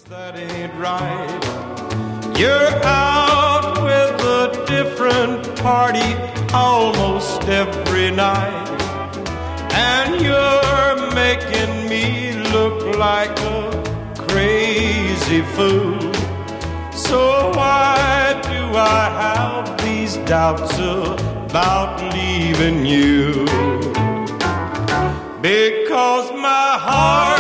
That ain't right. You're out with a different party almost every night, and you're making me look like a crazy fool. So why do I have these doubts about leaving you? Because my heart